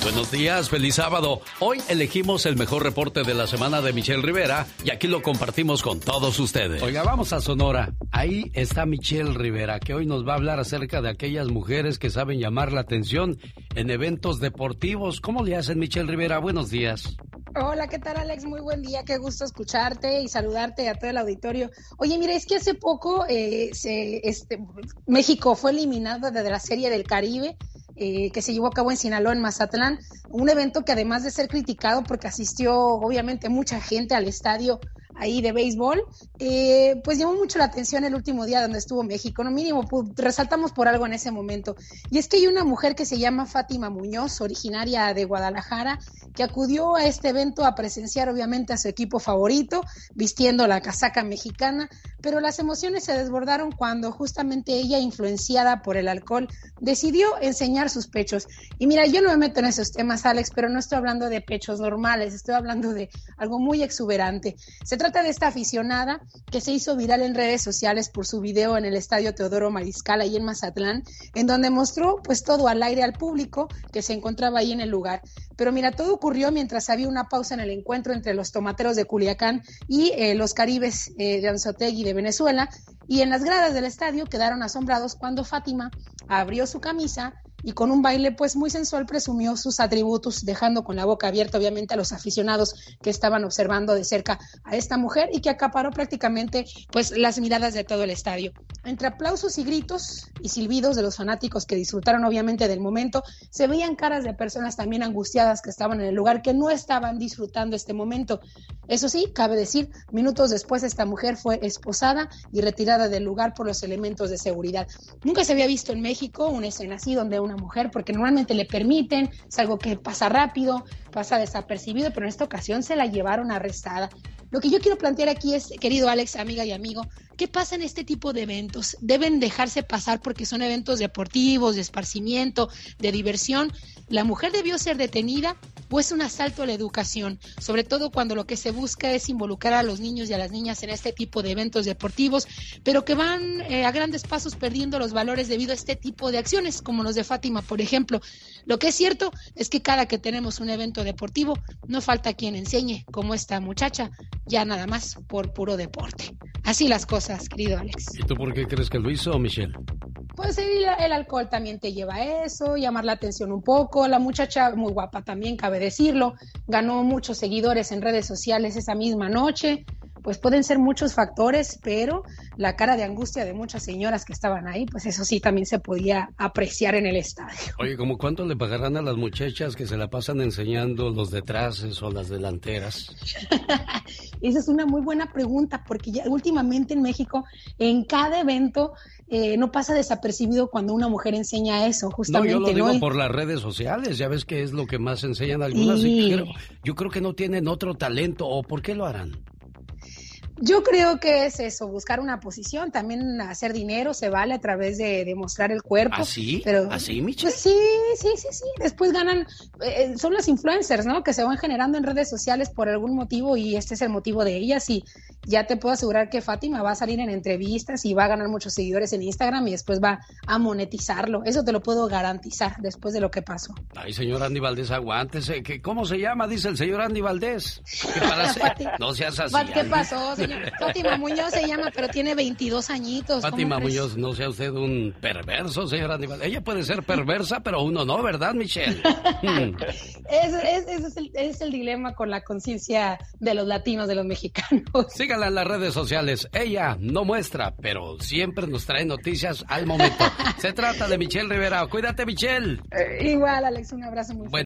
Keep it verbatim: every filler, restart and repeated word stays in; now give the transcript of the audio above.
Buenos días, feliz sábado. Hoy elegimos el mejor reporte de la semana de Michelle Rivera y aquí lo compartimos con todos ustedes. Oiga, vamos a Sonora. Ahí está Michelle Rivera, que hoy nos va a hablar acerca de aquellas mujeres que saben llamar la atención en eventos deportivos. ¿Cómo le hacen, Michelle Rivera? Buenos días. Hola, ¿qué tal, Alex? Muy buen día, qué gusto escucharte y saludarte a todo el auditorio. Oye, mira, es que hace poco eh, se, este, México fue eliminado de la Serie del Caribe, eh, que se llevó a cabo en Sinaloa, en Mazatlán, un evento que además de ser criticado porque asistió obviamente mucha gente al estadio ahí de béisbol, eh, pues llamó mucho la atención el último día donde estuvo México, no mínimo, pues, resaltamos por algo en ese momento, y es que hay una mujer que se llama Fátima Muñoz, originaria de Guadalajara, que acudió a este evento a presenciar obviamente a su equipo favorito, vistiendo la casaca mexicana, pero las emociones se desbordaron cuando justamente ella, influenciada por el alcohol, decidió enseñar sus pechos. Y mira, yo no me meto en esos temas, Alex, pero no estoy hablando de pechos normales, estoy hablando de algo muy exuberante. Se trata de esta aficionada que se hizo viral en redes sociales por su video en el estadio Teodoro Mariscal, ahí en Mazatlán, en donde mostró pues todo al aire al público que se encontraba ahí en el lugar. Pero mira, todo ocurrió mientras había una pausa en el encuentro entre los tomateros de Culiacán y eh, los caribes eh, de Anzoátegui de Venezuela, y en las gradas del estadio quedaron asombrados cuando Fátima abrió su camisa y con un baile pues muy sensual presumió sus atributos, dejando con la boca abierta obviamente a los aficionados que estaban observando de cerca a esta mujer y que acaparó prácticamente pues las miradas de todo el estadio. Entre aplausos y gritos y silbidos de los fanáticos que disfrutaron obviamente del momento, se veían caras de personas también angustiadas que estaban en el lugar, que no estaban disfrutando este momento. Eso sí, cabe decir, minutos después esta mujer fue esposada y retirada del lugar por los elementos de seguridad. Nunca se había visto en México una escena así donde una mujer, porque normalmente le permiten, es algo que pasa rápido, pasa desapercibido, pero en esta ocasión se la llevaron arrestada. Lo que yo quiero plantear aquí es, querido Alex, amiga y amigo, ¿qué pasa en este tipo de eventos? ¿Deben dejarse pasar porque son eventos deportivos, de esparcimiento, de diversión? ¿La mujer debió ser detenida o es un asalto a la educación? Sobre todo cuando lo que se busca es involucrar a los niños y a las niñas en este tipo de eventos deportivos, pero que van eh, a grandes pasos perdiendo los valores debido a este tipo de acciones, como los de Fátima, por ejemplo. Lo que es cierto es que cada que tenemos un evento deportivo, no falta quien enseñe, como esta muchacha, ya nada más por puro deporte. Así las cosas, querido Alex. ¿Y tú por qué crees que lo hizo, Michelle? Pues el, el alcohol también te lleva a eso, llamar la atención un poco. La muchacha, muy guapa también, cabe decirlo, ganó muchos seguidores en redes sociales esa misma noche. Pues pueden ser muchos factores, pero la cara de angustia de muchas señoras que estaban ahí, pues eso sí también se podía apreciar en el estadio. Oye, ¿cómo cuánto le pagarán a las muchachas que se la pasan enseñando los detraces o las delanteras? Esa es una muy buena pregunta, porque ya últimamente en México, en cada evento, eh, no pasa desapercibido cuando una mujer enseña eso, justamente. No, yo lo digo ¿no? por las redes sociales, ya ves que es lo que más enseñan algunas, y, y creo, yo creo que no tienen otro talento, ¿o por qué lo harán? Yo creo que es eso, buscar una posición, también hacer dinero se vale a través de, de mostrar el cuerpo. ¿Así? Pero, ¿Así, Michelle? Pues sí, sí, sí, sí. Después ganan, eh, son las influencers, ¿no? Que se van generando en redes sociales por algún motivo y este es el motivo de ellas. Y ya te puedo asegurar que Fátima va a salir en entrevistas y va a ganar muchos seguidores en Instagram y después va a monetizarlo. Eso te lo puedo garantizar después de lo que pasó. Ay, señor Andy Valdés, aguántese. ¿Cómo se llama? Dice el señor Andy Valdés. ¿Qué para hacer? No seas así. ¿Qué pasó, señor? Fátima Muñoz se llama, pero tiene veintidós añitos. Fátima Muñoz, no sea usted un perverso, señor Andy Valdés. Ella puede ser perversa, pero uno no, ¿verdad, Michelle? hmm. Ese es, es, es, el, es el dilema con la conciencia de los latinos, de los mexicanos. Síganla en las redes sociales. Ella no muestra, pero siempre nos trae noticias al momento. Se trata de Michelle Rivera. Cuídate, Michelle. Eh, igual, Alex, un abrazo muy fuerte.